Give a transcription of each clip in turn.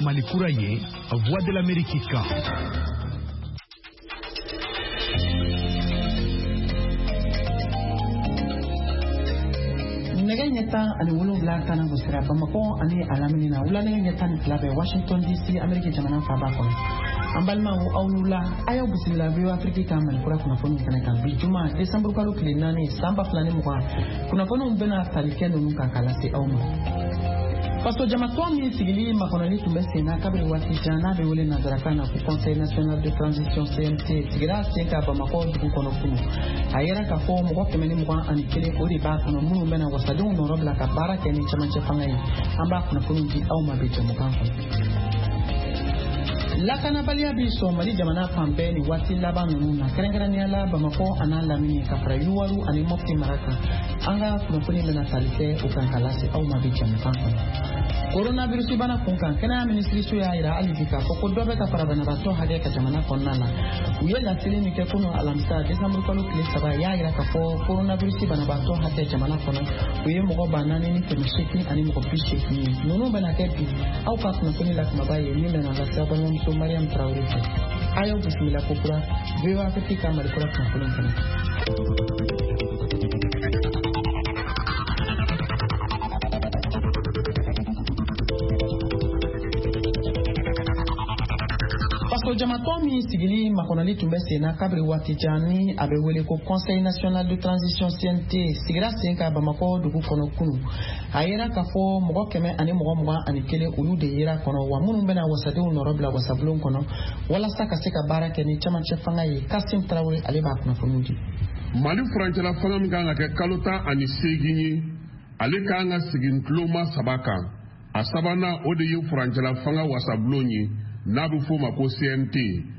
Malikuraye, Voix de l'Amérique. Nyata ani wolowula kana busira Bamako ani alamina wulane nyata ni klabe Washington DC America jamana fa ba ko ambalma wo awlula ayo busila biyo Afrika kama kura kuna fonu kana kan bi juma December kalo klinani samba flani mwa kuna fonu mbena talikendo nuka kala se awma Pasto Jamatwami sigili makonali tumbese na kabri watijana be wole nazarakana ku Conseil National de Transition CNT sigira senka Bamako ku kono kunu ayera ka fo mo ko meni mo an kele ko ri ba kono mu mena wasadu no robla ka bara keni chamache fangai amba kuna kunu di au mabicho mo kan lakana balia bi Somali jamana pambeni wati laba nuna kerengerania la Bamako anala mini kafra yuwaru ani mofti maraka anga kuna kuni mena talite ukankalasi au mabicho mo kan coronavirus bana kunkan kana ministry suya ira alifika ko dobe ka farabana bato hade ka jamana konnana uyela silimi ke kuno alamsa December kalo kile saba ya ira ka fo coronavirus bana bato hade jamana konna uye mo banane ni ke mishiki ani mo bishiki nono bana kepi au ka kuna kuni la mabaye ni na la saba mo so Mariam Traoré ayo bismillah kokura bewa Afrika malikura kuna kana Jamatwami sigili makonali tumbese na kabri watijani abewele ko Conseil National de Transition CNT sigira senka Bamako dugu kono kunu ayera kafo mogo keme ani mogo ani kele ulu de yera kono wa munu bena wasadu norobla wasablon kono wala saka seka barake ni chama chefanga yi Kassim Traoré aleba kuna funuji Mali Franchela fanga minganga ke kalota ani seginyi aleka anga sigin kloma sabaka asabana ode yu Franchela fanga wasablonyi nabu foma ko CNT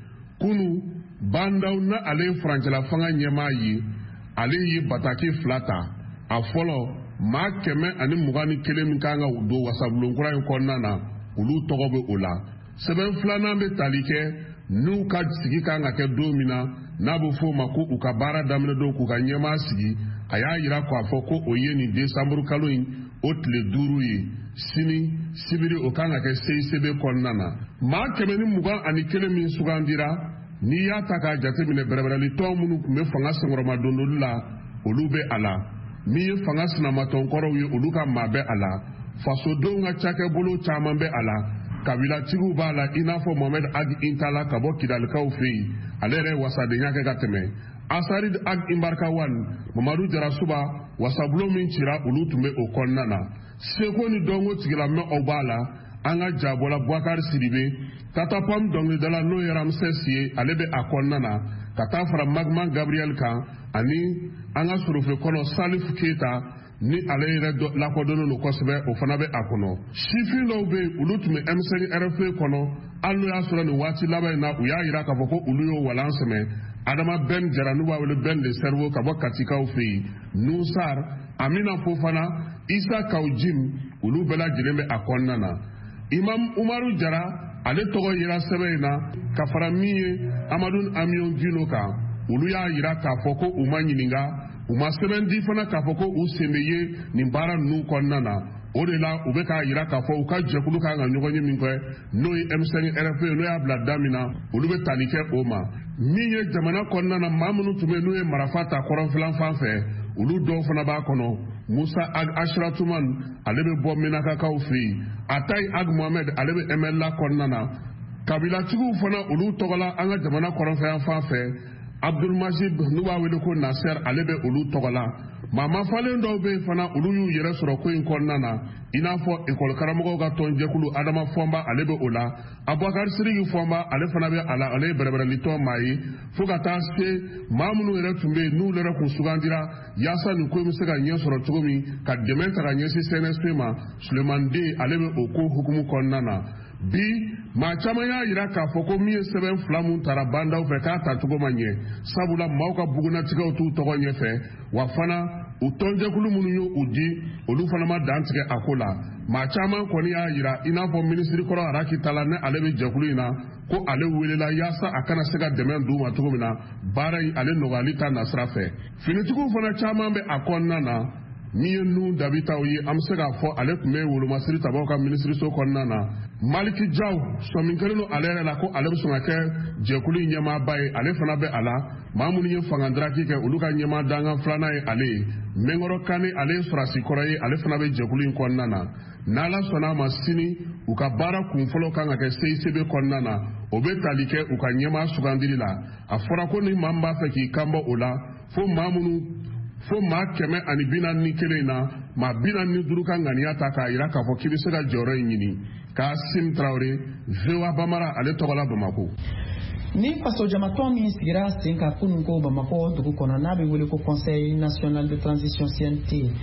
kunu bandaw na ale Franchela fanga nyema yi ale yi bataki flata a folo ma keme ani mugani kele minkanga do wasablon kura ko nana ulu togobe ola seben flana be talike nu ka sigi kanga ke domina nabu foma ko ukabara damne do ku ka nyema sigi aya yira ko afoko oyeni December kaloin otle duru yi sini sibiri okanga ke seisebe konnana ma kemeni mugan ani kele min sugandira ni ya taka jate mine bereberali to munu kumbe fanga sengoroma dondolu la olube ala mi fanga sinama tonkoro ye oluka mabe ala faso donga chake bolo chamambe ala kabila tigu bala inafo Mohamed Ag Intala kabo kidal kaufi alere wasade nyake gateme asarid Ag Imbarka wan Mamadou Jarasuba wasablo min chira ulutume okonnana seko ni dongo tigila me obala anga jabola Bouakar Sidibe tata pam dongi dala no yaram sesiye alebe akonnana kata fara Magman Gabriel kan ani anga surufe kono Salif Keita ni alere do la kodono no kosbe o fanabe akono shifi lobe ulutume M5 RFA kono allo ya sura ni wati laba na uya ira ka foko uluyo walanseme adama ben jaranuba wele ben de cerveau ka bokatika ofi nusar amina fofana isa kaujim ulu bela jirembe akonnana imam Umaru Jara ale togo yira sebena kafara miye amadun amion ginoka ulu ya yira ka foko umanyininga uma seben di fana ka foko usemeye ni bara nu konnana odela ubeka yira ka fo uka jekulu ka nga nyogonye minkwe no M5 RFA no ya bla damina ulu be talike oma miye jamana konnana mamunu tume no e marafata koron flan fanfe ulu do fana ba kono Musa Ag Ashratuman alebe bo minaka kaufi atai Ag Mohamed alebe emella konnana kabila tigu fana ulu togola anga jamana koron fanfe Abdul Majid nuwa wele ko Nasser alebe ulu togola mama falen do be fana ulu yu yere soro ko in konnana ina fo école karamogo ga tonje kulu adama fomba alebe ola Abouakar Sirigi fomba ale fana be ala ale berebere lito mai fugata se mamunu yere tumbe nu lere ko sugandira yasa ni ko mi sega nyen soro tugomi ka dementa ga nyesi CNSP ma Suleiman De alebe oko hukumu konnana bi ma chama ya yira ka foko miye seben flamun tarabanda u fe ka ta tugo manye sabula mauka buguna tiga utu togo nyefe wafana utonje kulu munu yo udi olu fana ma dantige akola ma chama koni ya yira ina fo ministry koro araki talane alebe jekulu ina ko ale welela yasa akana sega demen duma tugo mina barai ale nogalita nasrafe finitugo fana chama be akonna na miye nu dabita oye amsega fo ale kume wulu masiri tabaw ka ministry so konnana Maliki Jaw somin kelen ale yɛrɛ la ko ale bɛ sɔn ka kɛ jɛkulu ɲɛmaaba ye ale fana bɛ a la maa minnu ye fangadaraki kɛ olu ka ɲɛmaa dangan filanan ye ale ye Mɛnkɔrɔ Kane ale ye sɔrasi kɔrɔ ye ale fana bɛ jɛkulu in kɔnɔna na n'Ala sɔnna a ma sini u ka baara kunfɔlɔ kan ka kɛ CICB kɔnɔna na o bɛ tali kɛ u ka ɲɛmaa sugandili la a fɔra ko ni maa min b'a fɛ k'i kanbɔ o la fo maa 441 na maa 45 ka ŋaniya ta k'a jira k'a fɔ k'i bɛ se ka jɔyɔrɔ in ɲini Kasim Traoré VOA Bamara ale tɔgɔ la Bamako. Ni faso jamatɔn min sigira sen ka kunun ko Bamako dugu kɔnɔ n'a bɛ wele ko Conseil national de transition CNT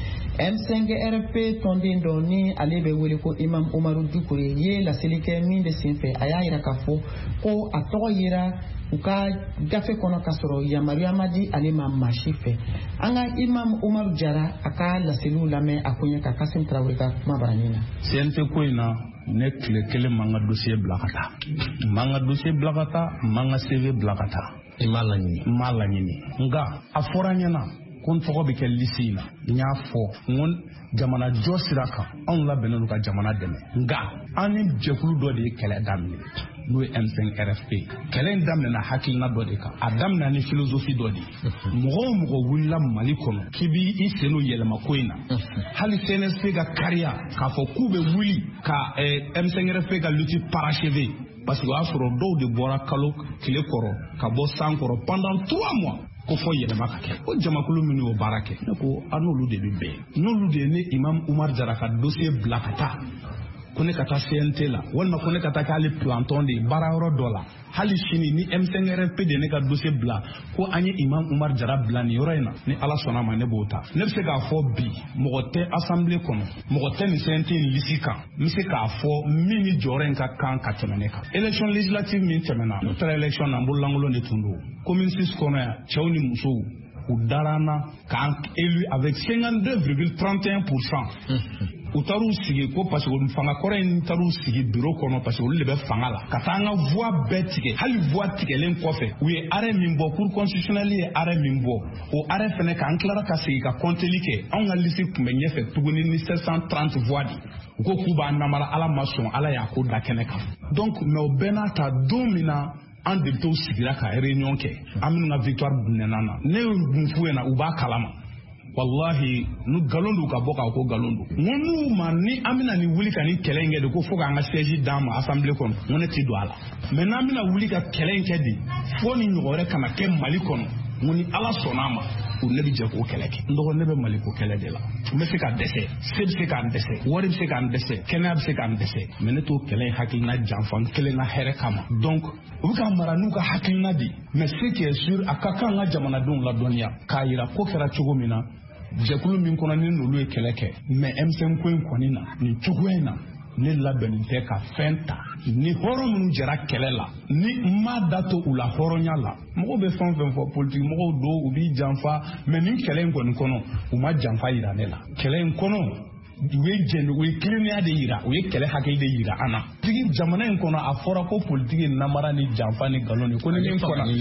M5RP tɔnden dɔ ni ale bɛ wele ko Imam Umaru Dukure ye laseli kɛ min de senfɛ a y'a jira k'a fɔ ko a tɔgɔ yera u ka gafe kɔnɔ ka sɔrɔ yamaruya ma di ale ma maa si fɛ an ka Imam Umaru Jara a ka laseliw lamɛn a ko ɲɛ ka Kasim Traoré ka kuma baranin na. CNT ko in na ne tile kelen man ka dossier bila ka taa man ka dossier bila ka taa man ka CV bila ka taa i m'a laɲini nka a fɔra ɲɛna ko n tɔgɔ bɛ kɛ liste in na n y'a fɔ n ko jamana jɔ sira kan anw labɛnnen don ka jamana dɛmɛ nka an ni jɛkulu dɔ de ye kɛlɛ daminɛ n'o ye M5RFP kɛlɛ in daminɛna hakilina dɔ de kan a daminɛ ni philosophie dɔ de mɔgɔ o mɔgɔ wulila Mali kɔnɔ k'i b'i sen o yɛlɛma ko in na hali CNSP ka kariya k'a fɔ k'u bɛ wuli ka M5RFP ka lutte parachever parce que o y'a sɔrɔ dɔw de bɔra kalo tile kɔrɔ ka bɔ san kɔrɔ pendant 3 mois ko fɔ yɛlɛma ka kɛ o jamakulu minnu y'o baara kɛ ne ko a n'olu de bɛ bɛn n'olu de ye ne Imam Umar Jara ka dossier bila ka taa ko ne ka taa CNT la walima ko ne ka taa k'ale planton de baara yɔrɔ dɔ la hali sini ni M5RFP de ne ka dossier bila ko an ye Imam Umar Jara bila nin yɔrɔ in na ni Ala sɔnna ma ne b'o ta ne bɛ se k'a fɔ bi mɔgɔ tɛ assemblée kɔnɔ mɔgɔ tɛ nin CNT in liste kan n bɛ se k'a fɔ min ni jɔyɔrɔ in ka kan ka tɛmɛ ne kan élection législative min tɛmɛna n'o taara élection na n bololankolon de tun don commune 6 kɔnɔ yan cɛw ni musow u darana k'an élu avec 52,31%. U taru sigi ko parce que fanga kɔrɔ in taru sigi bureau kɔnɔ parce que olu de bɛ fanga la ka taa an ka voix bɛɛ tigɛ hali voix tigɛlen kɔfɛ u ye arrêt min bɔ cour constitutionnelle ye arrêt min bɔ o arrêt fɛnɛ kan tilara ka segin ka compteli kɛ anw ka liste tun bɛ ɲɛfɛ tuguni ni 730 voix de u ko k'u b'a namara Ala ma sɔn Ala y'a ko da kɛnɛ kan donc mais o bɛɛ n'a ta don min na an députés sigira ka réunion kɛ an minnu ka victoire bunɛna na ne dun f'u ɲɛna u b'a kalama wallahi nu galon do ka bɔ ka ko galon do n'u ma ni an bɛna ni wuli ka ni kɛlɛ in kɛ de ko fo k'an ka siège d'an ma assemblée kɔnɔ n ne tɛ don a la mais n'an bɛna wuli ka kɛlɛ in kɛ de fo ni ɲɔgɔn wɛrɛ kana kɛ Mali kɔnɔ n ni Ala sɔnna a ma u ne bɛ jɛ k'o kɛlɛ kɛ n dɔgɔ ne bɛ Mali ko kɛlɛ de la n bɛ se ka dɛsɛ se bɛ se k'an dɛsɛ wari bɛ se k'an dɛsɛ kɛnɛya bɛ se k'an dɛsɛ mais ne t'o kɛlɛ in hakilina janfa n kelen na hɛrɛ kama donc u bɛ ka mara n'u ka hakilina de mais ce qui est sûr a ka kan an ka jamanadenw ladɔnniya k'a jira ko kɛra cogo min na jɛkulu min kɔnɔ ni n'olu ye kɛlɛ kɛ mais M5 ko in kɔni na nin cogoya in na ne labɛnnen tɛ ka fɛn ta ni hɔrɔn minnu jɛra kɛlɛ la ni n ma da to u la hɔrɔnya la mɔgɔw bɛ fɛn fɛn fɔ politique mɔgɔw don u b'i janfa mais nin kɛlɛ in kɔni kɔnɔ u ma janfa jira ne la kɛlɛ in kɔnɔ u ye kilennenya de jira u ye kɛlɛ hakili de jira an na tigi jamana in kɔnɔ a fɔra ko politique namara ni janfa ni galon ni ko ni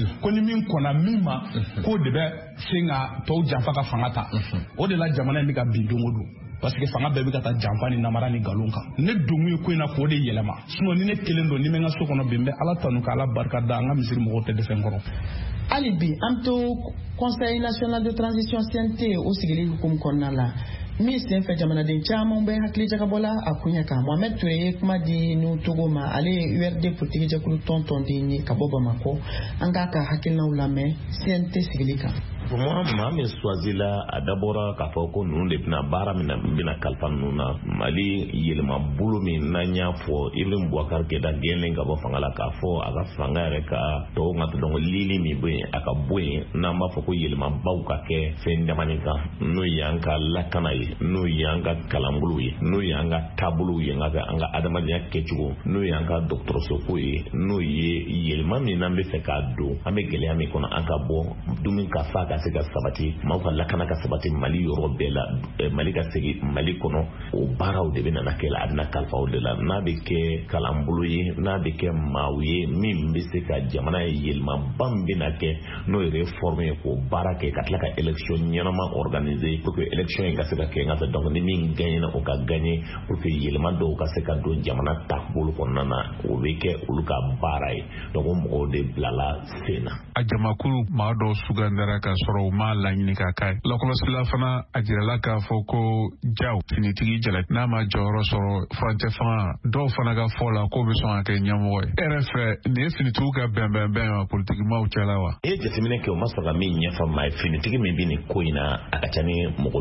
min kɔnna min ma ko de bɛ se ka tɔw janfa ka fanga ta o de la jamana in bɛ ka bin don o don parce que fanga bɛɛ bɛ ka taa janfa ni namara ni galon kan ne don ye ko in na k'o de yɛlɛma sinon ni ne kelen don ni bɛ n ka so kɔnɔ bi n bɛ Ala tanu k'Ala barika da an ka misiri mɔgɔw tɛ dɛsɛ n kɔrɔ. hali bi an to Conseil national de transition CNT o sigili hukumu kɔnɔna la min senfɛ jamanaden caman bɛ hakili jagabɔ la a kunya kan Mohamed Touré ye kuma di nu Togo ma ale ye URD politique jɛkulu tɔntɔnden ye ka bɔ Bamako an k'a ka hakilinaw lamɛn CNT sigili kan. Pour moi, maa min choisila a dabɔra k'a fɔ ko ninnu de bɛna baara min bɛna kalifa ninnu na Mali yɛlɛma bolo min n'an y'a fɔ Ibrahim Boubacar Keïta gɛnlen ka bɔ fanga la k'a fɔ a ka fanga yɛrɛ ka tɔw ka dɔn lili min bɛ yen a ka bɔ yen n'an b'a fɔ ko yɛlɛmabaw ka kɛ fɛn damani kan n'o ye an ka lakana ye n'o ye an ka kalanbolo ye n'o ye an ka taabolo ye an ka adamadenya kɛcogo n'o ye an ka dɔgɔtɔrɔsoko ye n'o ye yɛlɛma min n'an bɛ fɛ k'a don an bɛ gɛlɛya min kɔnɔ an ka bɔ dumuni ka fa ka ka se ka sabati maaw ka lakana ka sabati Mali yɔrɔ bɛɛ la Mali ka segi Mali kɔnɔ o baaraw de bɛ nana kɛ la a bɛna kalifa o de la n'a bɛ kɛ kalanbolo ye n'a bɛ kɛ maaw ye min bɛ se ka jamana ye yɛlɛmaba min bɛna kɛ n'o ye réforme ye k'o baara kɛ ka tila ka élection ɲɛnama organiser pour que élection in ka se ka kɛ nka fɛ donc ni min gagnera o ka gagner pour que yɛlɛma dɔw ka se ka don jamana taabolo kɔnɔna na o bɛ kɛ olu ka baara ye donc o mɔgɔw de bilala sen na. A jamakulu maa dɔw sugandara ka sɔrɔ u m'a laɲini ka k'a ye. Lakɔlɔsila fana a jirala k'a fɔ ko jaw finitigi jalaki n'a ma jɔyɔrɔ sɔrɔ furancɛ fanga dɔw fana ka fɔ la k'o bɛ sɔn ka kɛ ɲɛmɔgɔ ye. E yɛrɛ fɛ nin ye finitigiw ka bɛnbɛnbɛn wa politikimaw cɛla wa? E ye jateminɛ kɛ o ma sɔn ka min ɲɛfɔ maa ye finitigi min bɛ nin ko in na a ka ca ni mɔgɔ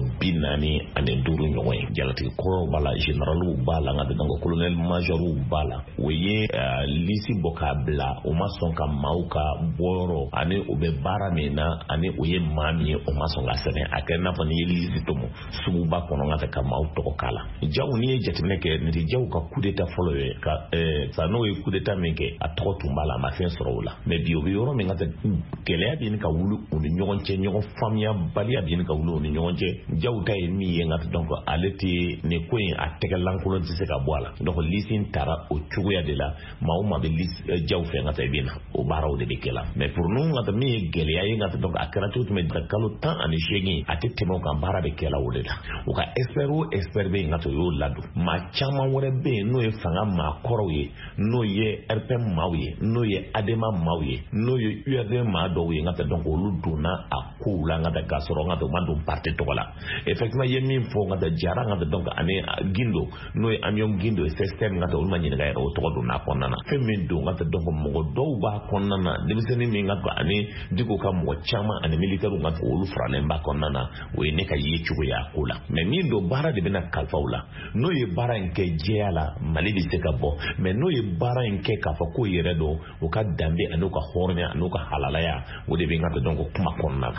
45 ɲɔgɔn ye. Jalaki kɔrɔw b'a la généraliw b'a la nka donc colonel majorw b'a la o ye lisi bɔ k'a bila o ma sɔn ka maaw ka bɔyɔrɔ ani o bɛ baara min na ani o ye maa min ye o ma sɔn ka sɛbɛn a kɛ n'a fɔ ni ye lisi tomu suguba kɔnɔ ka fɛ ka maaw tɔgɔ k'a la. Jaw n'i ye jateminɛ kɛ nin tɛ jaw ka coup d'état fɔlɔ ye ka sa n'o ye coup d'état min kɛ a tɔgɔ tun b'a la a ma fɛn sɔrɔ o la mais bi o bɛ yɔrɔ min ka tɛ gɛlɛya bɛ ɲini ka wuli u ni ɲɔgɔn cɛ ɲɔgɔn faamuya baliya bɛ ɲini ka wuli u ni ɲɔgɔn cɛ jaw ta ye min ye nka donc ale tɛ nin ko in a tɛgɛ lankolon tɛ se ka bɔ a la donc lisi taara o cogoya de la maa o maa bɛ jaw fɛ nka tɛ bɛ na o baaraw de bɛ kɛ la mais pour nous nka tɛ min ye gɛlɛya ye nka tɛ donc a kɛra cogo tuma kalo 18 a tɛ tɛmɛ o kan baara bɛ kɛ la o de la o ka expert o expert bɛ yen nka tɛ o y'o ladon maa caman wɛrɛ bɛ yen n'o ye fanga maa kɔrɔw ye n'o ye RPM maaw ye n'o ye ADEMA maaw ye n'o ye URD maa dɔw ye nka tɛ donc olu donna a kow la nka tɛ k'a sɔrɔ nka tɛ o ma don parti tɔgɔ la effectivement ye min fɔ nka tɛ jara nka tɛ donc ani Gindo n'o ye Amiom Gindo ye système nka tɛ olu ma ɲininka yɛrɛ o tɔgɔ don n'a kɔnɔna na fɛn min don nka tɛ donc mɔgɔ dɔw b'a kɔnɔna na denmisɛnnin min nka tɛ ani Diko ka mɔgɔ caman ani militaire nka tɛ olu faralen b'a kɔnɔna na o ye ne ka ye cogoya ko la mais min don baara de bɛna kalifa o la n'o ye baara in kɛ jɛya la Mali bɛ se ka bɔ mais n'o ye baara in kɛ k'a fɔ k'o yɛrɛ don o ka danbe ani ka hɔrɔnya ani ka halalaya o de bɛ nka tɛ donc kuma kɔnɔna na.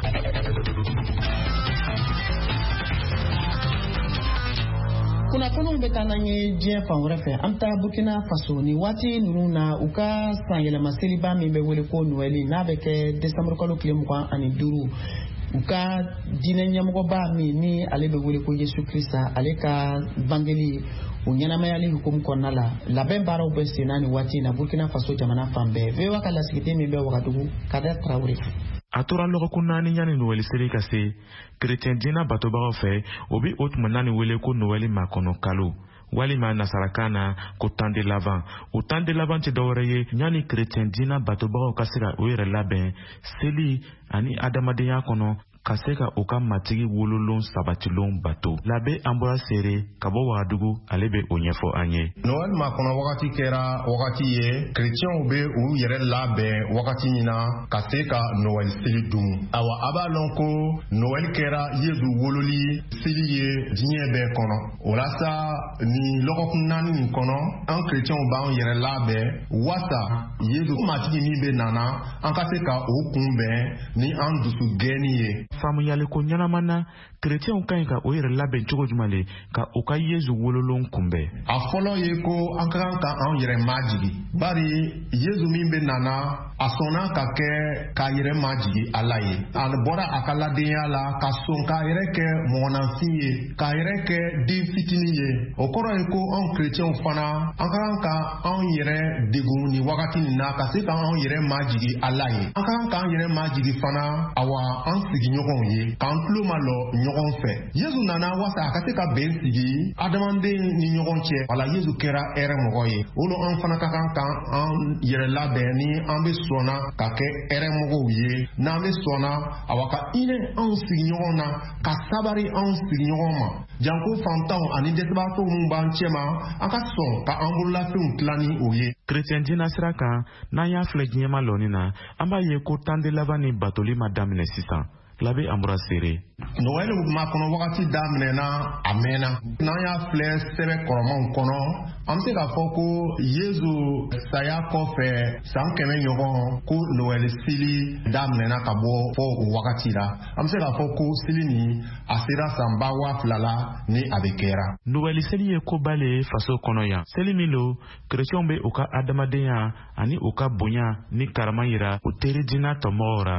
Kunnafoniw bɛ taa n'an ye diɲɛ fan wɛrɛ fɛ an bɛ taa Burkina Faso ni waati ninnu na u ka san yɛlɛma seliba min bɛ wele ko Noël n'a bɛ kɛ décembre kalo tile 25 u ka diinɛ ɲɛmɔgɔba min ni ale bɛ wele ko Yesu Krista ale ka vangeli o ɲɛnamayali hukumu kɔnɔna la labɛn baaraw bɛ sen na ni waati na Burkina Faso jamana fan bɛɛ VOA ka lasigiden min bɛ Wagadugu Kader Traoré. A tora lɔgɔkun 4 yanni Noël seli ka se chrétien diinɛ batobagaw fɛ o bi o tuma naani wele ko Noël makɔnɔ kalo walima nasarakan na ko temps de l'Avent. O temps de l'Avent tɛ dɔwɛrɛ ye yanni chrétien diinɛ batobagaw ka se ka o yɛrɛ labɛn seli ani adamadenya kɔnɔ ka se ka o ka matigi wololon sabatilon bato. L'abbé Ambroise Séré ka bɔ Wagadugu ale bɛ o ɲɛfɔ an ye. Noël makɔnɔ wagati kɛra wagati ye chrétienw bɛ u yɛrɛ labɛn wagati min na ka se ka Noël seli dun. Awa a b'a lɔn ko Noël kɛra Yesu wololi seli ye diɲɛ bɛɛ kɔnɔ. O la sa ni lɔgɔkun 4 nin kɔnɔ an chrétienw b'an yɛrɛ labɛn wasa Yesu matigi min bɛ nana an ka se ka o kunbɛn ni an dusu gɛnni ye. Faamuyali ko ɲɛnama na chrétienw ka ɲi ka o yɛrɛ labɛn cogo jumɛn le ka o ka Yesu wololon kunbɛn. A fɔlɔ ye ko an ka kan ka an yɛrɛ majigi bari Yesu min bɛ nana a sɔnna ka kɛ k'a yɛrɛ majigi Ala ye. A bɔra a ka ladenya la ka sɔn k'a yɛrɛ kɛ mɔgɔnafin ye k'a yɛrɛ kɛ den fitinin ye. O kɔrɔ ye ko anw chrétienw fana an ka kan ka anw yɛrɛ degun ni wagati nin na ka se ka anw yɛrɛ majigi Ala ye. An ka kan k'an yɛrɛ majigi fana awa an sigiɲɔgɔn ye k'an tulo malɔ ɲɔgɔn fɛ. Yesu nana wasa a ka se ka bɛn sigi adamaden ni ɲɔgɔn cɛ. Wala Yesu kɛra hɛrɛ mɔgɔ ye. Olu an fana ka kan k'an yɛrɛ labɛn ni an bɛ sɔnna ka kɛ hɛrɛ mɔgɔw ye. N'an bɛ sɔnna awa ka hinɛ anw sigiɲɔgɔn na ka sabari anw sigiɲɔgɔn ma. Janko fantanw ani dɛsɛbagatɔw minnu b'an cɛ ma an ka sɔn ka an bololafɛnw tila ni o ye. Chrétien diinɛ sira kan n'an y'a filɛ diɲɛma lɔni na an b'a ye ko temps de l'Avent ni batoli ma daminɛ sisan. L'abbé Ambroise Séré. Noël makɔnɔ wagati daminɛna a mɛnna. N'an y'a filɛ sɛbɛ kɔrɔmanw kɔnɔ an bɛ se k'a fɔ ko Yesu saya kɔfɛ san 100 ɲɔgɔn ko Noël seli daminɛna ka bɔ fɔ o wagati la. An bɛ se k'a fɔ ko seli nin a sera san 2000 la ni a bɛ kɛra. Noël seli ye koba le faso kɔnɔ yan. Seli min lo chrétienw bɛ u ka adamadenya ani u ka bonya ni karama yira u teri diinɛ tɔmɔgɔw ra.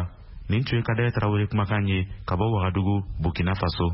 nin tun ye Kadaya Tarawele kumakan ye ka bɔ Wagadugu, Burkina Faso.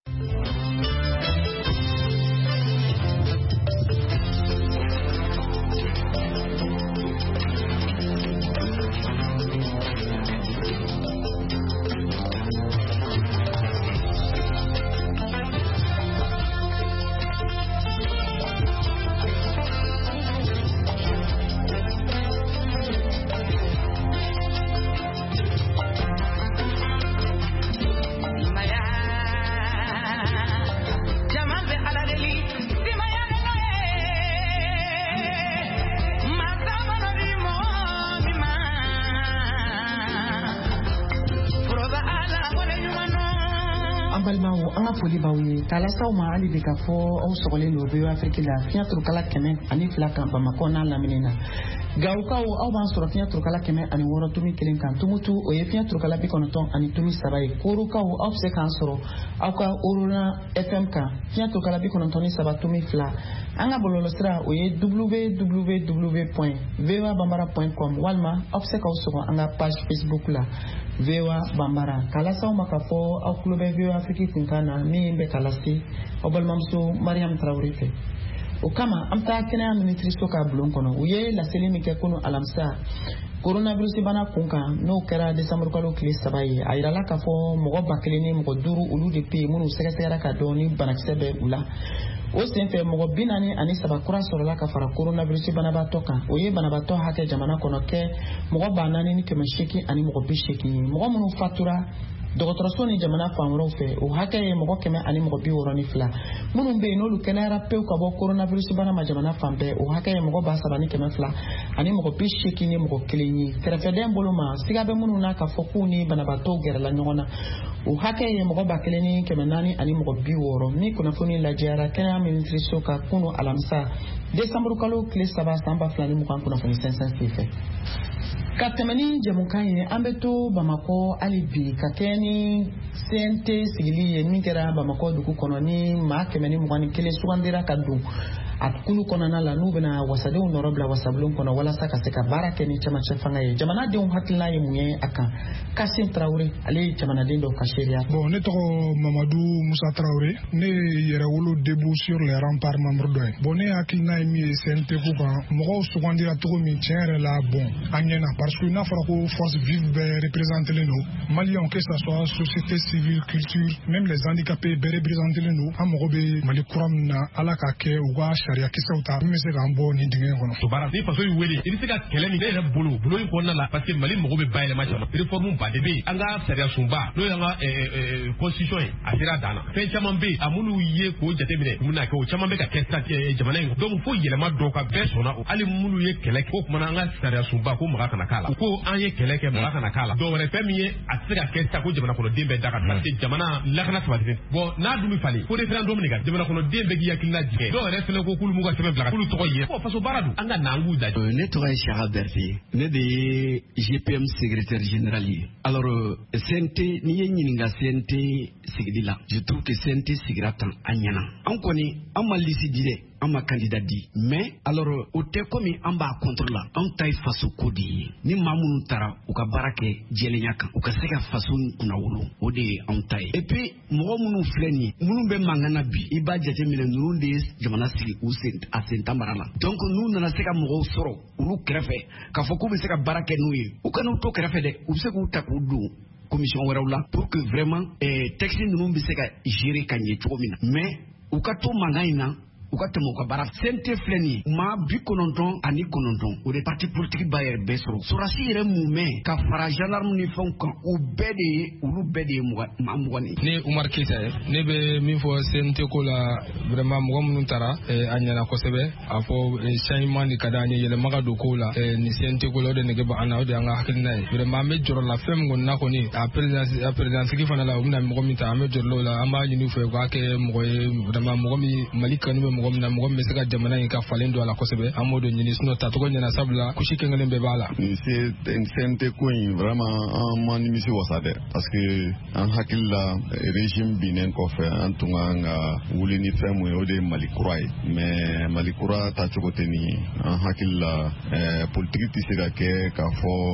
Kalasaw ma hali bi ka fɔ aw sɔgɔlen don BO Afrique la fiɲɛ turukala 102 kan Bamako n'a lamini na. Gawukaw aw b'an sɔrɔ fiɲɛ turukala 106.1 kan. Tumutu o ye fiɲɛ turukala 93.3 ye. Korukaw aw bɛ se k'an sɔrɔ aw ka Orona FM kan fiɲɛ turukala 93.2. An ka bɔlɔlɔsira o ye www.voabambara.com walima aw bɛ se k'aw sɔgɔ an ka page Facebook la. VOA Bambara kalasaw ma ka fɔ aw kulo bɛ VOA Afrique kunkan na min bɛ kalasi aw balimamuso Mariam Traoré fɛ. O kama an taa kɛnɛya ministriso ka bulon kɔnɔ u ye laseli min kɛ kunu alamisa coronavirus bana kunkan n'o kɛra décembre kalo tile 3 ye a yirala k'a fɔ mɔgɔ 1000 ni mɔgɔ 5 olu de pe minnu sɛgɛsɛgɛra ka dɔn ni banakisɛ bɛ u la. O senfɛ mɔgɔ 43 kura sɔrɔla ka fara coronavirus banabatɔ kan. O ye banabatɔ hakɛ jamana kɔnɔ kɛ mɔgɔ 4880 ani mɔgɔ 80 mɔgɔ minnu fatura dɔgɔtɔrɔso ni jamana fan wɛrɛw fɛ o hakɛ ye mɔgɔ 100 ani mɔgɔ 62 minnu bɛ yen n'olu kɛnɛyara pewu ka bɔ coronavirus bana ma jamana fan bɛɛ o hakɛ ye mɔgɔ 72 ani mɔgɔ 80 ni mɔgɔ 1 ye. Kɛrɛfɛdɛn bolo ma siga bɛ minnu na ka fɔ k'u ni banabatɔw gɛrɛla ɲɔgɔn na o hakɛ ye mɔgɔ 1400 ani mɔgɔ 60 min kunnafoni lajɛyara kɛnɛya ministriso ka kunu alamisa décembre kalo tile 3 san 2020 kunnafoni sɛnsɛn fɛ. Ka tɛmɛ ni jamukan ye an bɛ to Bamako hali bi ka kɛ ni CNT sigili ye min kɛra Bamako dugu kɔnɔ ni maa 121 sugandira ka don a kulu kɔnɔna la n'u bɛna wasadenw nɔrɔ bila wasabulon kɔnɔ walasa ka se ka baara kɛ ni cɛmancɛ fanga ye. Jamanadenw hakilina ye mun ye a kan? Kasim Traoré ale ye jamanaden dɔ ka seereya. Bon ne tɔgɔ Mamadou Musa Traoré ne yɛrɛwolo debout sur les remparts membre dɔ ye. Bon ne hakilina ye min ye CNT ko kan mɔgɔw sugandira cogo min tiɲɛ yɛrɛ la bon an ɲɛna parce que n'a fɔra ko force vive bɛɛ représentelen don Maliens que ça soit société civile culture même les handicapés bɛɛ représentelen don an mago bɛ Mali kura min na Ala ka kɛ u ka sariya kisɛw ta min bɛ se k'an bɔ nin dingɛ kɔnɔ. Bara ni faso y'u wele i bɛ se ka kɛlɛ min ne yɛrɛ bolo in kɔnɔna la parce que Mali mago bɛ bayɛlɛma caman réforme ba de bɛ yen an ka sariya sunba n'o y'an ka constitution ye a sera dan na fɛn caman bɛ yen a minnu ye k'o jateminɛ mun na kɛ o caman bɛ ka kɛ jamana in donc fo yɛlɛma dɔw ka bɛɛ sɔnna o hali minnu ye kɛlɛ kɛ o kumana an ka sariya sunba ko maga kana k'a la ko an ye kɛlɛ kɛ maga kana k'a la dɔw wɛrɛ fɛn min ye a tɛ se ka kɛ sisan ko jamana kɔnɔden bɛɛ da ka parce que jamana lakana sabatilen bon n'a dun bɛ falen ko référendum nin kan jamana kɔnɔden bɛɛ k'i hakilina jigin dɔw yɛrɛ fɛnɛ ko k'olu m'u ka sɛbɛn bila k'olu tɔgɔ ye ko faso baara don an ka na an k'u da. Ne tɔgɔ ye Saka Berté ne de ye GPM secrétaire général ye. Alors CNT n'i ye ɲininka CNT sigili la je trouve que CNT sigira tan a ɲɛna an kɔni an ma liste di dɛ an ma candidat di mais alors o tɛ komi an b'a contre la an ta ye faso ko de ye ni maa minnu taara u ka baara kɛ jɛlenya kan u ka se ka faso kunna wolo o de ye an ta ye et puis mɔgɔ minnu filɛ nin ye minnu bɛ mankan na bi i b'a jateminɛ ninnu de ye jamana sigi u a sen ta mara la donc n'u nana se ka mɔgɔw sɔrɔ olu kɛrɛfɛ k'a fɔ k'u bɛ se ka baara kɛ n'u ye u kana u to kɛrɛfɛ dɛ u bɛ se k'u ta k'u don commission wɛrɛw la pour que vraiment texte ninnu bɛ se ka gérer ka ɲɛ cogo min na mais u ka to mankan in na u ka tɛmɛ u ka baara CNT filɛ nin ye maa 99 o de parti politique ba yɛrɛ bɛɛ sɔrɔ sɔrɔsi yɛrɛ mun mɛn ka fara gendarme ni fɛnw kan olu bɛɛ de ye maa 20 ne Umar Keita ye ne bɛ min fɔ CNT ko la vraiment mɔgɔ minnu taara a ɲɛna kosɛbɛ a fɔ changement de ka di an ye yɛlɛma ka don kow la ni CNT ko la o de nege bɔ an na o de y'an ka hakilina ye vraiment an bɛ jɔrɔ la fɛn min kɔni na kɔni a présidentsigi fana la u bɛna mɔgɔ min ta an bɛ jɔrɔ la o la an b'a ɲini u fɛ u k'a kɛ mɔgɔ ye vraiment mɔgɔ min Mali kanu bɛ mɔgɔ min na mɔgɔ min bɛ se ka jamana in ka falen don a la kosɛbɛ an b'o de ɲini sinon tacogo ɲɛna sabula kusi kelen bɛɛ b'a la. nin CNT ko in vraiment an ma nimisi wasa dɛ parce que an hakili la régime binnen kɔfɛ an tun kan ka wuli ni fɛn mun ye o de ye Mali kura ye mais Mali kura tacogo tɛ nin an hakili la politique tɛ se ka kɛ k'a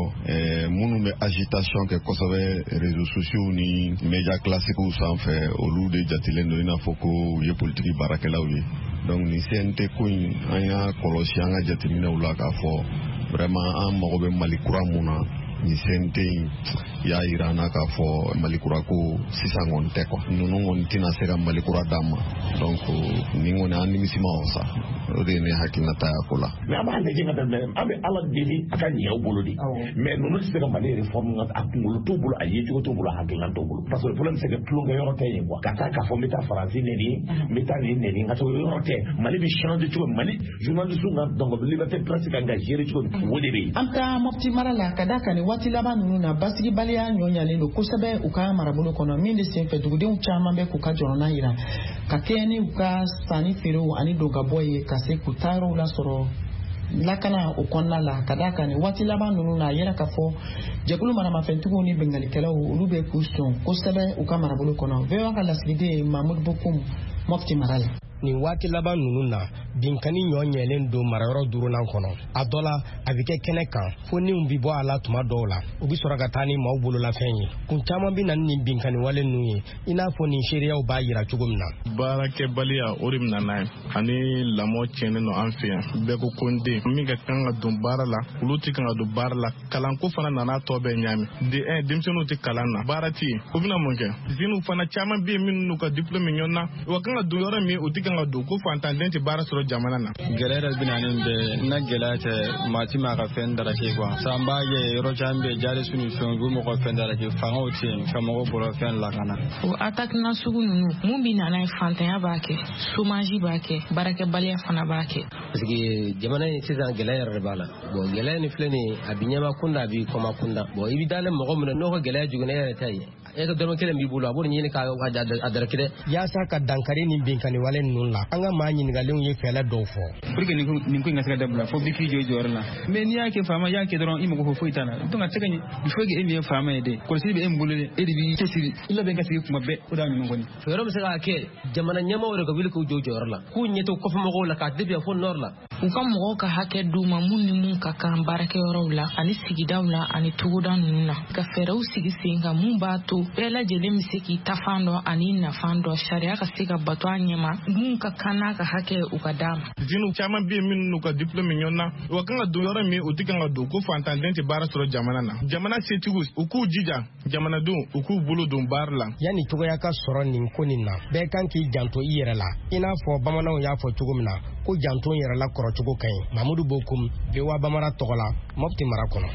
fɔ minnu bɛ agitation kɛ kosɛbɛ réseaux sociaux ni média classiques sanfɛ olu de jatilen don i n'a fɔ ko u ye politique baarakɛlaw ye donc ni CNT ko in an y'a kɔlɔsi an ka jateminɛw la k'a fɔ vraiment an mago bɛ Mali kura mun na ni CNT in y'a yira an na k'a fɔ Mali kura ko sisan kɔni tɛ quoi ninnu kɔni tɛna se ka Mali kura d'a ma donc ni kɔni an nimisi ma wasa o de ye ne hakilinata y'a ko la. mais an b'a lajɛ ka tɛmɛ an bɛ Ala deli a ka ɲɛ u bolo de mais ninnu tɛ se ka Mali réforme a kunkolo t'u bolo a yecogo t'u bolo a hakilina t'u bolo parce que problème c'est que tulonkɛ yɔrɔ tɛ yen quoi ka taa k'a fɔ n bɛ taa Faransi nɛni n bɛ taa nin nɛni ka sɔrɔ yɔrɔ tɛ Mali bɛ changer cogo Mali journaliste ka donc liberté presse kan ka gérer cogo o de bɛ yen. an taa Mopti mara la ka da kan waati laban ninnu na basigibaliya ɲɔɲalen don kosɛbɛ u ka marabolo kɔnɔ min de senfɛ dugudenw caman bɛ k'u ka jɔrɔna yira ka kɛ ni u ka sanni feerew ani don ka bɔ ye ka se k'u taa yɔrɔw lasɔrɔ lakana o kɔnɔna la ka da kan waati laban ninnu na a yɛrɛ ka fɔ jɛkulu maramafɛntigiw ni bengalikɛlaw olu bɛ k'u sɔn kosɛbɛ u ka marabolo kɔnɔ VOA ka lasigiden Mahmud Bokum Mopti mara la. nin waati laban ninnu na binkani ɲɔ ɲɛlen don marayɔrɔ duurunan kɔnɔ a dɔ la a bɛ kɛ kɛnɛ kan fo niw bi bɔ a la tuma dɔw la u bi sɔrɔ ka taa ni maaw bololafɛn ye kun caman bɛ na ni nin binkani wale ninnu ye i n'a fɔ nin seereyaw b'a yira cogo min na. baarakɛbaliya o de bɛna n'a ye ani lamɔ tiɲɛnen don an fɛ yan bɛɛ ko ko n den min ka kan ka don baara la olu tɛ kan ka don baara la kalanko fana nana tɔ bɛɛ ɲaami denmisɛnninw tɛ kalan na baara tɛ yen o bɛna mun kɛ ziniw fana caman bɛ yen minnu n'u ka diplôme ɲɔgɔn na wa kan ka don yɔrɔ min o tɛ kan ka don ko fantanden tɛ baara sɔrɔ jamana na. gɛlɛya yɛrɛ bɛ na nin bɛɛ na gɛlɛya tɛ maa ti maa ka fɛn darake kuwa san b'a ye yɔrɔ caman bɛ jari su ni fɛnw u bɛ mɔgɔ fɛn darake fangaw tɛ yen ka mɔgɔ bɔrɔ fɛn lakana. o atakina sugu ninnu mun bɛ nana ye fantanya b'a kɛ chômage b'a kɛ baarakɛbaliya fana b'a kɛ. parce que jamana in sisan gɛlɛya yɛrɛ de b'a la bon gɛlɛya nin filɛ nin a bɛ ɲɛma kunda a bɛ kɔma kunda bon i bɛ dalen mɔgɔ min na n'o ka gɛlɛya jugunna e yɛrɛ ta ye e ka dɔrɔmɛ kelen b'i bolo a b'o ɲini k'a daraki dɛ. yaasa ka dankari ni binkani wale ninnu la an ka maa ɲininkalenw ye fɛɛrɛ dɔw fɔ. pour que nin ko in ka se ka dabila fo bi k'i jɔ i jɔyɔrɔ la mais n'i y'a kɛ faama i y'a kɛ dɔrɔn i mago foyi t'a la donc a tɛ se ka ɲɛ il faut que e min ye faama ye dɛ kɔlɔsili bɛ e min bolo dɛ e de b'i cɛsiri i labɛn ka sigi kuma bɛɛ o d'a ɲuman kɔni. fɛɛrɛ bɛ se k'a kɛ jamana ɲɛmaaw de ka wuli k'u jɔ jɔyɔrɔ la k'u ɲɛ to kɔfɛ mɔgɔw la k'a debiya fo nord la. u ka mɔgɔw ka hakɛ d'u ma mun ni mun ka kan baarakɛyɔrɔw la ani sigidaw la ani togoda ninnu na ka fɛɛrɛw sigi sen kan mun b'a to bɛɛ lajɛlen bɛ se k'i tafan dɔn ani nafan dɔn sariya ka se ka bato a ɲɛma mun ka kan n'a ka hakɛ u ka d'a ma. ziniw caman bɛ yen minnu n'u ka diplôme ɲɔgɔn na wa kan ka don yɔrɔ min o tɛ kan ka don ko fantanden tɛ baara sɔrɔ jamana na jamana setigiw u k'u jija jamanadenw u k'u bolo don baara la. yanni cogoya ka sɔrɔ nin ko nin na bɛɛ kan k'i janto i yɛrɛ la i n'a fɔ bamananw y'a fɔ cogo min na ko janto n yɛrɛ la kɔrɔcogo ka ɲi Mamudu Bokum VOA Bamara tɔgɔ la Mopti mara kɔnɔ.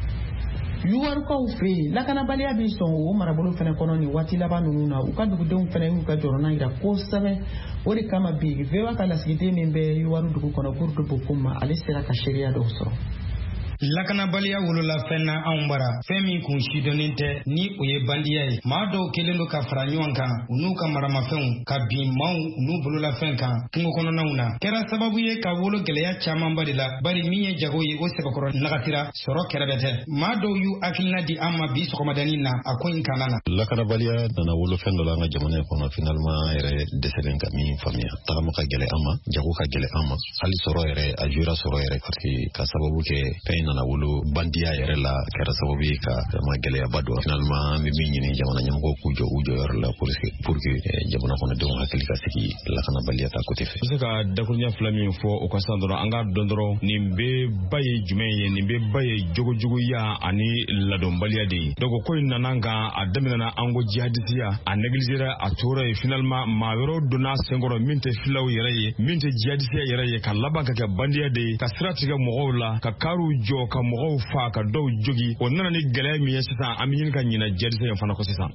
yuwarukaw fɛ yen lakanabaliya bɛ sɔn o marabolo fana kɔnɔ nin waati laban ninnu na u ka dugudenw fana y'u ka jɔrɔna jira kosɛbɛ o de kama bi VOA ka lasigiden min bɛ yuwaru dugu kɔnɔ Mamudu Bokum ma ale sera ka seereya dɔw sɔrɔ. lakanabaliya wolola fɛn na anw bara fɛn min kun sidɔnnen tɛ ni o ye bandiya ye maa dɔw kelen don ka fara ɲɔgɔn kan u n'u ka maramafɛnw ka bin maaw n'u bololafɛn kan kungo kɔnɔnaw na kɛra sababu ye ka wolo gɛlɛya camanba de la bari min ye jago ye o sɛbɛkɔrɔ nagatira sɔrɔ kɛrɛbɛ tɛ maa dɔw y'u hakilina di an ma bi sɔgɔmadanin na a ko in kana na. lakanabaliya nana wolo fɛn dɔ la an ka jamana in kɔnɔ finalement yɛrɛ dɛsɛlen ka min faamuya tagama ka gɛlɛ an ma jago ka gɛlɛ an ma hali sɔrɔ yɛrɛ a jura sɔrɔ yɛrɛ parce que ka sababu kɛ fɛn nana wolo bandiya yɛrɛ la kɛra sababu ye ka ma gɛlɛyaba dɔ finalement an bɛ min ɲini jamana ɲɛmɔgɔw k'u jɔ u jɔyɔrɔ la pour que jamana kɔnɔdenw hakili ka sigi lakanabaliya ta côté fɛ. n bɛ se ka dakuruɲɛ fila min fɔ o ka san dɔrɔn an ka dɔn dɔrɔn nin bɛ ba ye jumɛn ye nin bɛ ba ye jogojuguya ani ladɔnbaliya de ye donc ko in nana kan a daminɛna an ko jihadisiya a negligera a tora ye finalement maa wɛrɛw donna senkɔrɔ min tɛ filaw yɛrɛ ye min tɛ jihadisiya yɛrɛ ye ka laban ka kɛ bandiya de ye ka sira tigɛ mɔgɔw la ka kariw jɔ ka mɔgɔw fa ka dɔw jogi o nana ni gɛlɛya min ye sisan an bɛ ɲini ka ɲinɛ jihadisiya in fana kɔ sisan.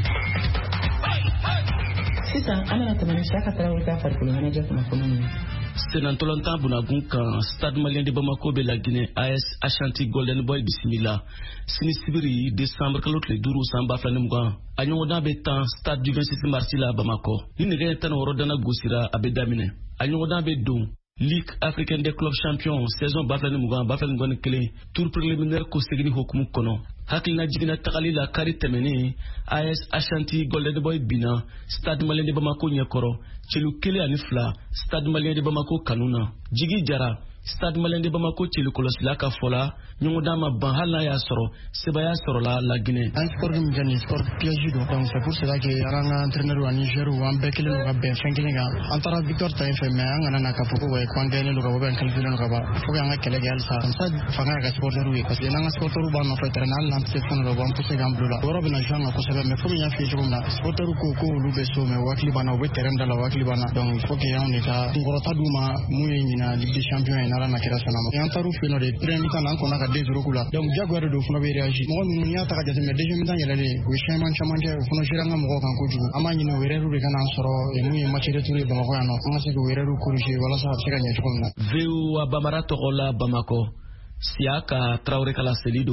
sisan an bɛna tɛmɛ ni Siyaka Tarawele ka farikolo ɲɛnajɛ kunnafoni ye Senantolanta Bunagun kan Stade Malien de Bamako be la Guinée AS Ashanti Golden Boy Bismillah. Sini Sibiri décembre kalot le duru samba flanemugan. Anyoda be tan Stade du 26 mars la Bamako. Ni nege tan rodana gosira abedamine. Anyoda be dum Ligue africaine des clubs champions saison baflanemugan kele tour préliminaire ko segini hokumu kono. Hakilina jigina takali la kari temeni AS Ashanti Golden Boy Bina Stade Malien de Bamako nyekoro chelu kele anifla Stade Malien de Bamako kanuna jigi jara Stade Malien de Bamako chelu kolosila ka fola nyongodama banhala ya soro sebaya soro la Guinée un sport comme gagné sport piège donc c'est pour cela que aranga entraîneur wa Niger wa mbekele no gabe fenkelinga antara victoire ta fait mais ngana na kapoko wa kwangene no gabe kalfilo no gaba foga nga kele gal sa fanga ga sporteur wi parce que nanga sporteur ba no fa terminal na se fon no bon pousse gamblo la woro bina janga ko sebe mais foga ya fi jomna sporteur ko lube so mais wakli bana we terrain dala wakli bana donc foga ya on eta ngorota duma muye nyina Ligue des champions ina na kira sana mo antaru fino de premier temps na ko na de rokula donc jaguar do funo be réagi mo ni nya ta ka jate me deuxième temps yele we chaman chamanje funo jiranga mo kan ko jugu amanyi no wereru de kana soro e mu match de tour ba ko yano ngase ko wereru corriger wala sa se gagner ko na veu abamara to la Bamako Siaka Traoré kala Selido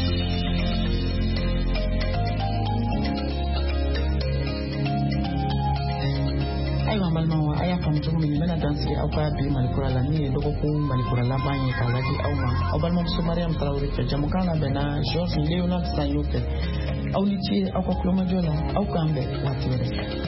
aiwa malmawa aya kam jogo min mena dansi au ka bi malikura la ni dogo ko malikura la banye ka lagi au ma au balmo so Mariam Traoré ke jamukana bena George Leonard Sayote au ni ti au ko kloma jola au kambe watere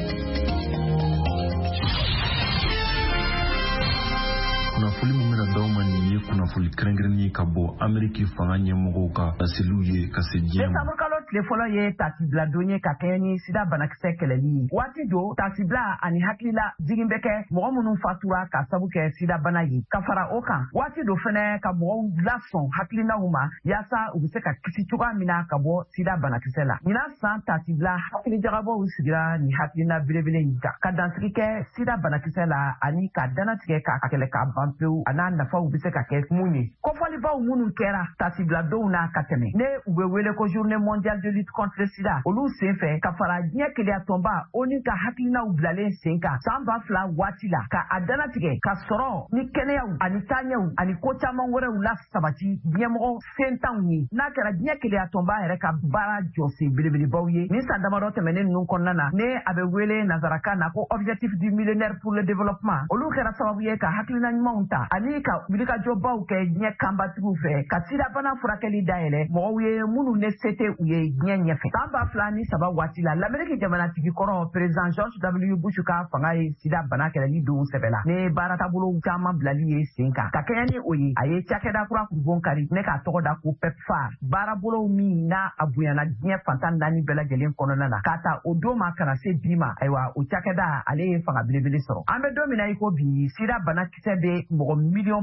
kuna fuli mumira dawma ni kuna fuli krengrenye kabo Ameriki fanga nyemogo ka asiluye kasejiam le folo ye tasibla donye ka keni sida banakise keleli wati do tasibla ani hakila jigimbeke mo munu fatura ka sabuke sida banayi kafara okan wati do fene ka mo lason hakilina huma yasa ubise ka kisi tuga mina ka bo sida banakise la mina san tasibla hakili jagabo usigira ni hakilina bilebele nika ka dansike sida banakise la ani ka danatike ka akele ka bampeu ana nafa ubise ka ke muni ko fali ba munu kera tasibla do na kateme ne ubewele ko journée mondiale de lutte contre le sida olu senfɛ ka fara diɲɛ keleya tɔnba oni ka hakilinaw bilalen sen kan san 2000 waati la ka a danatigɛ ka sɔrɔ ni kɛnɛyaw ani taaɲɛw ani ko caman wɛrɛw la sabati diɲɛmɔgɔ sentanw ye n'a kɛra diɲɛ keleya tɔnba yɛrɛ ka baara jɔsen belebelebaw ye ni san damadɔ tɛmɛnen ninnu kɔnɔna na ne a bɛ wele nazarakan na ko objectif du millénaire pour le développement olu kɛra sababu ye ka hakilina ɲumanw ta ani ka wulikajɔbaw kɛ diɲɛ kanbatigiw fɛ ka sidabana furakɛli dayɛlɛ mɔgɔw ye minnu ne se tɛ u ye diɲɛ ɲɛfɛ san 2007 waati la l'Amérique jamanatigi kɔrɔ président George W Bush ka fanga ye sida bana kɛlɛli don sɛbɛla ne baara taabolo caman bilali ye sen kan ka kɛɲɛ ni o ye a ye cakɛda kura kurubon kari ne k'a tɔgɔ da ko PEPFAR baarabolo min n'a a bonyana diɲɛ fantan 4 bɛɛ lajɛlen kɔnɔna na k'a ta o don ma kana se bi ma ayiwa o cakɛda ale ye fanga belebele sɔrɔ an bɛ don min na i ko bi sida banakisɛ bɛ mɔgɔ miliyɔn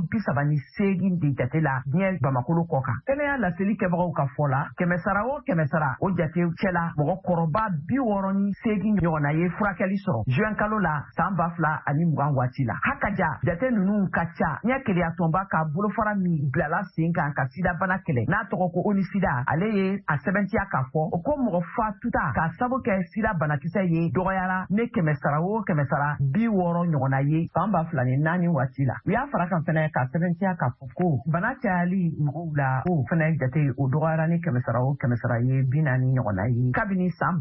38 de jate la diɲɛ bamakolo kɔ kan kɛnɛya laseli kɛbagaw ka fɔ la kɛmɛ sara o kɛmɛ sara o jate cɛla mɔgɔ kɔrɔba 68 ɲɔgɔnna ye furakɛli sɔrɔ juin kalo la san 2020 waati la hakaja jate ninnu ka ca ɲɛ keleya tɔnba ka bolofara min bilala sen kan ka sida bana kɛlɛ n'a tɔgɔ ko onisida ale ye a sɛbɛntiya k'a fɔ o ko mɔgɔ fatuta ka sabu kɛ sida banakisɛ ye dɔgɔyara ne kɛmɛ sara o kɛmɛ sara 60 ɲɔgɔnna ye san 2004 waati la u y'a fara kan fɛnɛ ka sɛbɛntiya k'a fɔ ko bana cayali mɔgɔw la o fɛnɛ jate o dɔgɔyara ne kɛmɛ sara o kɛmɛ sara ye 40 ɲɔgɔnna ye kabini san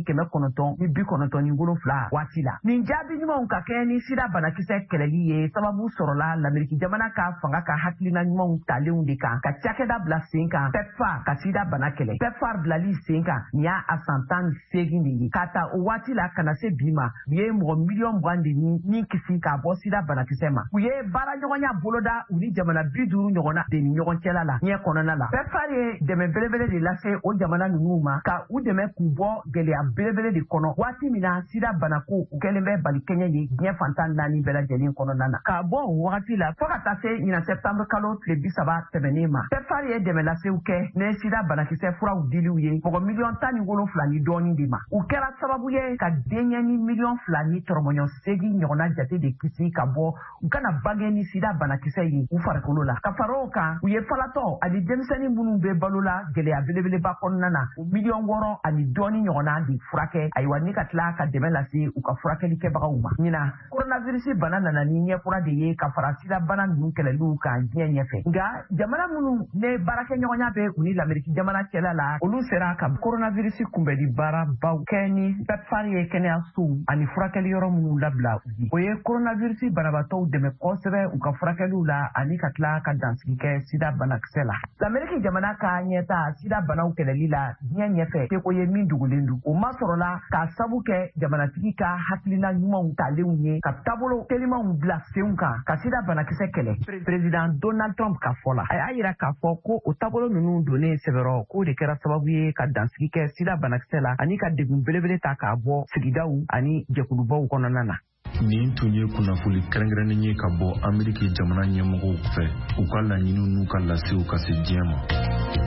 1997 waati la nin jaabi ɲumanw ka kɛ ni sida banakisɛ kɛlɛli ye sababu sɔrɔla l'Amérique jamana ka fanga ka hakilina ɲumanw talenw de kan ka cakɛda bila sen kan PEPFAR ka sida bana kɛlɛ PEPFAR bilali sen kan nin y'a a san 18 de ye k'a ta o waati la kana se bi ma u ye mɔgɔ miliyɔn 20 de ni kisi k'a bɔ sida banakisɛ ma u ye baara ɲɔgɔnya boloda u ni jamana 50 ɲɔgɔnna de ni ɲɔgɔn cɛla la ɲɛ kɔnɔna la PEPFAR ye dɛmɛ belebele de lase o jamana ninnu ma ka u dɛmɛ k'u bɔ gɛlɛya belebele de kɔnɔ waati min na sida banako u kɛlen bɛ bali kɛɲɛ ye diɲɛ fantan 4 bɛɛ lajɛlen kɔnɔna na k'a bɔ o wagati la fɔ ka taa se ɲina septembre kalo tile 30 tɛmɛnen ma PEPFAR ye dɛmɛ lasew kɛ ne sida banakisɛ furaw diliw ye mɔgɔ miliyɔn 17 ni dɔɔni de ma u kɛra sababu ye ka denkɛni miliyɔn 2 ni tɔrɔmɔɲɔ 8 ɲɔgɔnna jate de kisi ka bɔ u kana bange ni sida banakisɛ ye u farikolo la ka fara o kan u ye falatɔ ani denmisɛnnin minnu bɛ balo la gɛlɛya belebeleba kɔnɔna na o miliyɔn 6 ani dɔɔni ɲɔgɔnna de furakɛ ayiwa ni ka tila ka dɛmɛ lase u ka furakɛli kɛbagaw ma ɲina coronavirus bana nana ni ɲɛkura de ye ka fara sida bana ninnu kɛlɛliw kan diɲɛ ɲɛfɛ nka jamana minnu ne baarakɛɲɔgɔnya bɛ u ni lameriki jamana cɛla la olu sera ka coronavirus kunbɛli baarabaw kɛ ni pepfar ye kɛnɛyasow ani furakɛli yɔrɔ minnu labila u ye o ye coronavirus banabatɔw dɛmɛ kosɛbɛ u ka furakɛliw la ani ka tila ka dansigi kɛ sida banakisɛ la lameriki jamana ka ɲɛta sida banaw kɛlɛli la diɲɛ ɲɛfɛ teko ye min dogolen don o ma sɔrɔla ka sabu kɛ jamanatigi ka hakilina ɲumanw talenw ye ka taabolo telimanw bila senw kan ka sida banakisɛ kɛlɛ president Donald Trump ka fɔ la a y'a yira k'a fɔ ko o taabolo ninnu donnen sɛbɛrɔ k'o de kɛra sababu ye ka dansigi kɛ sida banakisɛ la ani ka degun belebele ta k'a bɔ sigidaw ani jɛkulubaw kɔnɔna na. Nin tun ye kunnafoni kɛrɛnkɛrɛnnen ye ka bɔ Ameriki jamana ɲɛmɔgɔw fɛ u ka laɲiniw n'u ka lasew ka se diɲɛ ma.